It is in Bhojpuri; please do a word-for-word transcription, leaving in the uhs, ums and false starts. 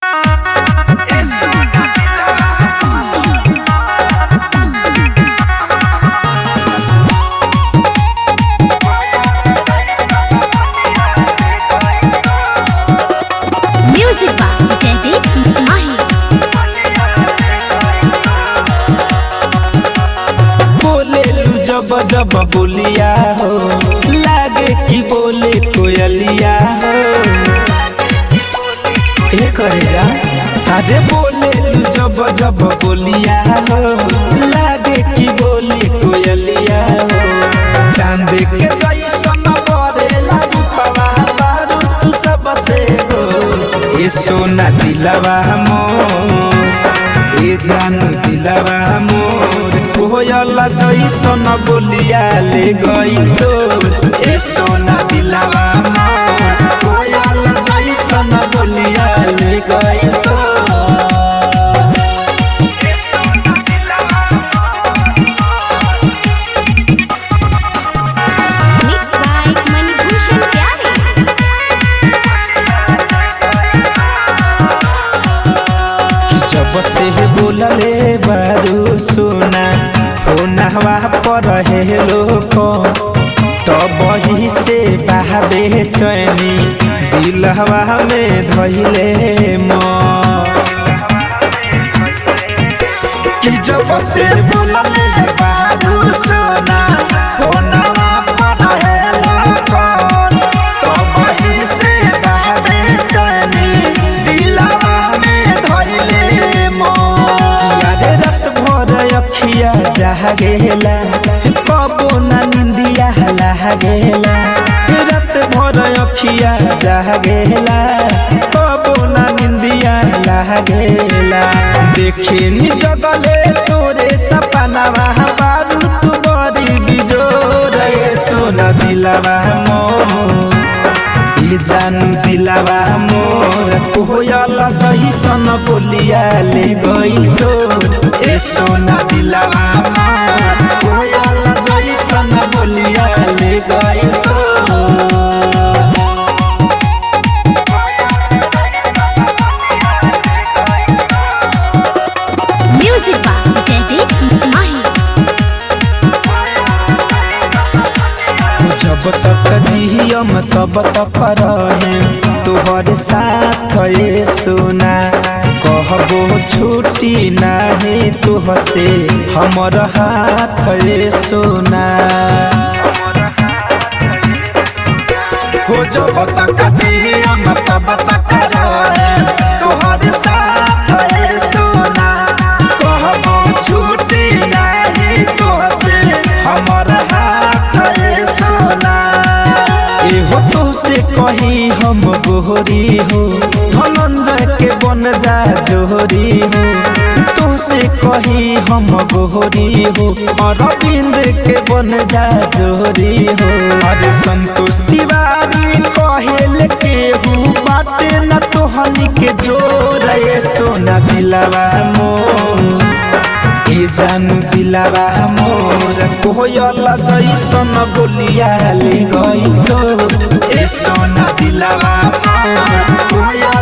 जब जब बोलिया हो लागे कि बोले कोयलिया हो ए करेगा अरे बोले जब जब बोलिया हो लागे कि बोले कोयलिया हो चांद के जैसन बरेला रूपवा बारू तू सबसे हो ए सोना दिलवा मोर ए जानू दिलवा मोर कोयला जैसन बोलिया ले गई तो ए सोना दिलवा मोर कोयला जैसन बोलिया ले गई तो जब से बोलले बारू सोना फोनवा पर हेलो को तब ही से बहाबे चैनी दिलवा में धइले मोर कि जब से बोलले बारू सोना फोनवा पर हेलो को तब ही से बहाबे चैनी दिलवा में धइले अखिया जहा गेला कबो ना निंदिया हला गेला रात भर अखिया जहा गेला कबो ना निंदिया हला गेला देखे नी जगले तोरे सपनावा बारू तू बड़ी बिजोर ए सोना दिलवा मोर ए जानू दिलवा मोर कोयला जैसन बोलिया ले गई तो ए सोना दिलवा मोर कोयला जैसन बोलिया ले गई तो म्यूजिक बाय जयदीप माही। जब तक जियम तब तक रहेम तोहर साथ ए सोना कहबो छुट्टी नाही तुहसे हमर हाथ ए सोना हो जब तक जियम तब तक रहेम तोहर साथ ए सोना कहबो छुट्टी नाही तुहसे हमर हाथ ए सोना एहो तो से कही हम गोहरी हो धनंजय के बन जा जोहरी हो तो से कही हम गोहरी हो अरविंद के बन जा जोहरी हो अरे संतोष तिवारी कहेल के हूँ बाटे न तोहनी के जोर ए सोना दिलवा मोर ए जानू दिलवा मोर कोयला जैसन बोलिया ले गई तो ए सोना दिलवा मोर कोयला